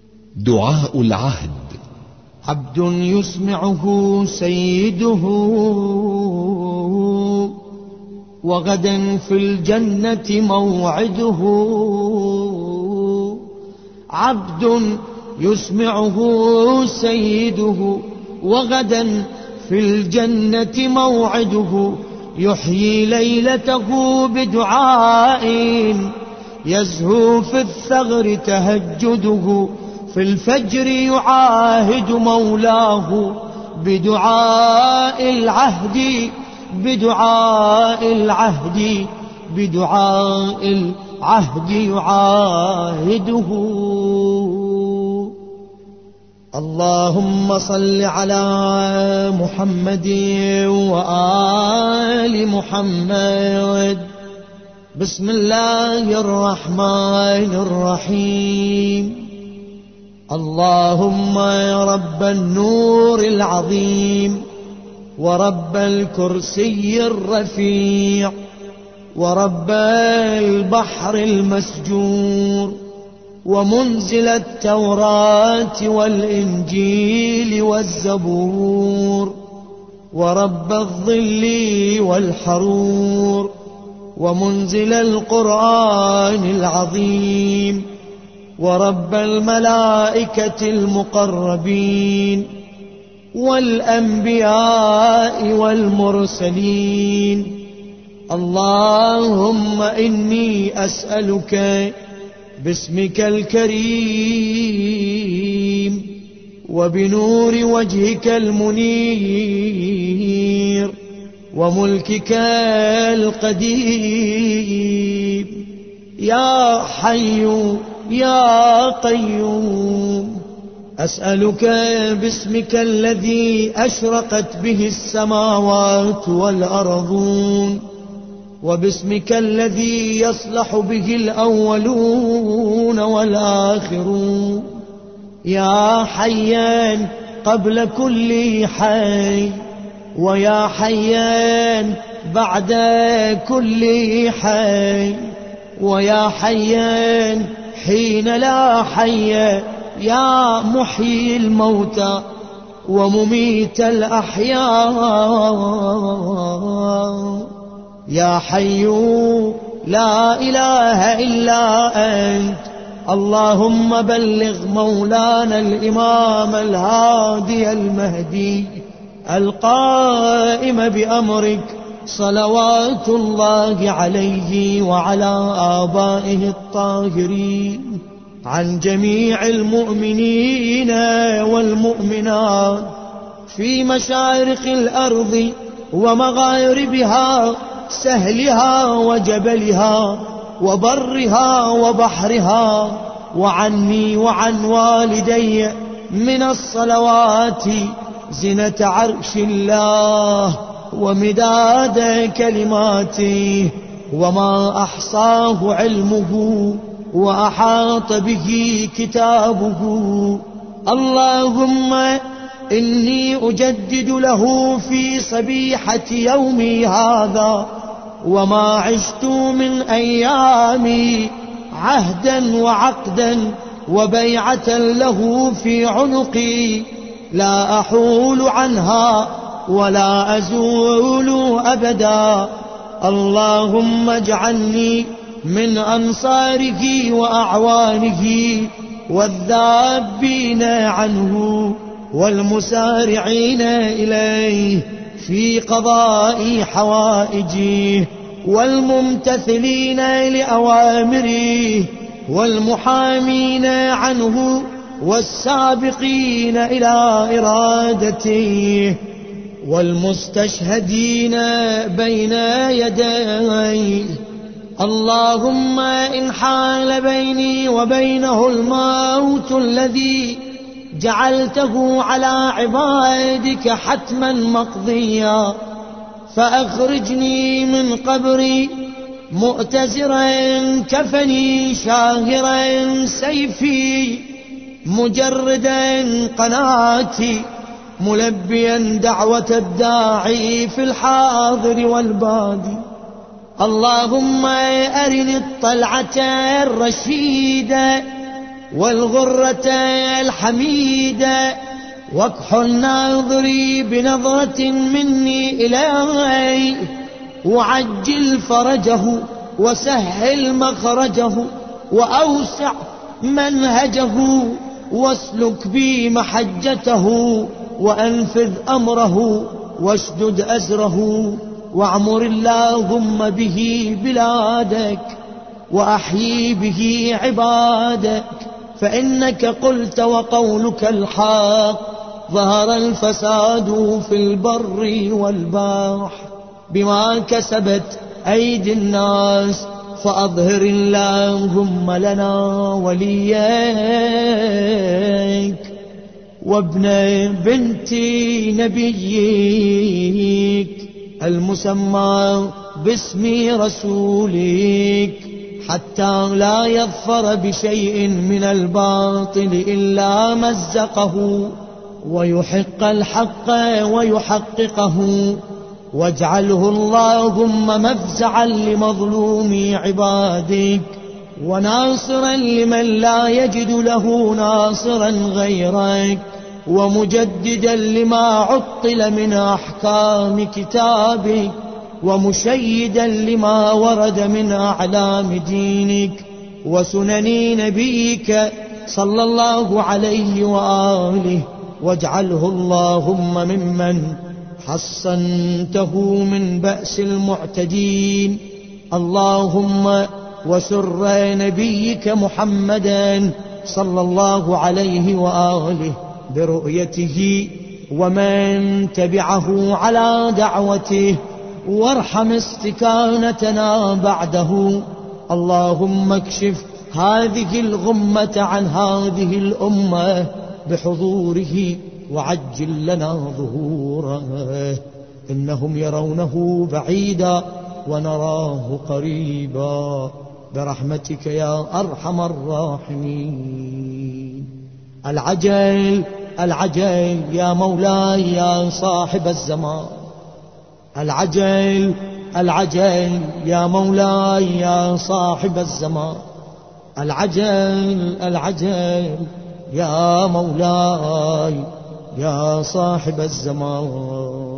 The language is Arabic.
دعاء العهد. عبد يسمعه سيده وغدا في الجنة موعده. عبد يسمعه سيده وغدا في الجنة موعده. يحيي ليلته بدعاء يزهو في الثغر تهجده. في الفجر يعاهد مولاه بدعاء العهد بدعاء العهد بدعاء العهد يعاهده. اللهم صل على محمد وآل محمد. بسم الله الرحمن الرحيم. اللهم يا رب النور العظيم ورب الكرسي الرفيع ورب البحر المسجور ومنزل التوراة والإنجيل والزبور ورب الظل والحرور ومنزل القرآن العظيم ورب الملائكة المقربين والأنبياء والمرسلين. اللهم إني أسألك باسمك الكريم وبنور وجهك المنير وملكك القديم يا حي يا قيوم. أسألك باسمك الذي أشرقت به السماوات والأرضون وباسمك الذي يصلح به الأولون والآخرون. يا حيان قبل كل حي ويا حيان بعد كل حي ويا حيان حين لا حي. يا محيي الموتى ومميت الأحياء. يا حي لا إله إلا أنت. اللهم بلغ مولانا الإمام الهادي المهدي القائم بأمرك صلوات الله عليه وعلى آبائه الطاهرين عن جميع المؤمنين والمؤمنات في مشارق الأرض ومغاربها سهلها وجبلها وبرها وبحرها وعني وعن والدي من الصلوات زنة عرش الله ومداد كلماته وما أحصاه علمه وأحاط به كتابه. اللهم إني أجدد له في صبيحة يومي هذا وما عشت من أيامي عهدا وعقدا وبيعة له في عنقي لا أحول عنها ولا أزول أبدا. اللهم اجعلني من أنصاره وأعوانه والذابين عنه والمسارعين إليه في قضاء حوائجه والممتثلين لأوامره والمحامين عنه والسابقين إلى إرادته والمستشهدين بين يديه. اللهم إن حال بيني وبينه الموت الذي جعلته على عبادك حتما مقضيا فأخرجني من قبري مؤتزرا كفني شاهرا سيفي مجردا قناتي ملبيا دعوة الداعي في الحاضر والبادي. اللهم أرني الطلعة الرشيدة والغرة الحميدة، واكحل ناظري بنظرة مني إليه، وعجل فرجه وسهل مخرجه، وأوسع منهجه، واسلك بي محجته، وأنفذ أمره، واشدد أزره، واعمر اللهم به بلادك، وأحيي به عبادك، فإنك قلت وقولك الحق: ظهر الفساد في البر والبحر بما كسبت أيدي الناس، فأظهر اللهم لنا وليك وابن بنت نبيك المسمى باسم رسولك، حتى لا يظفر بشيء من الباطل إلا مزقه، ويحق الحق ويحققه، واجعله اللهم مفزعا لمظلوم عبادك، وناصرا لمن لا يجد له ناصرا غيرك، ومجددا لما عطل من أحكام كتابك، ومشيدا لما ورد من أعلام دينك وسنن نبيك صلى الله عليه وآله، واجعله اللهم ممن حصنته من بأس المعتدين. اللهم وسر نبيك محمدا صلى الله عليه وآله برؤيته ومن تبعه على دعوته، وارحم استكانتنا بعده. اللهم اكشف هذه الغمة عن هذه الأمة بحضوره، وعجل لنا ظهوره، إنهم يرونه بعيدا ونراه قريبا، برحمتك يا أرحم الراحمين. العجل العجل يا مولاي يا صاحب الزمان، العجل العجل يا مولاي يا صاحب الزمان، العجل العجل يا مولاي يا صاحب الزمان.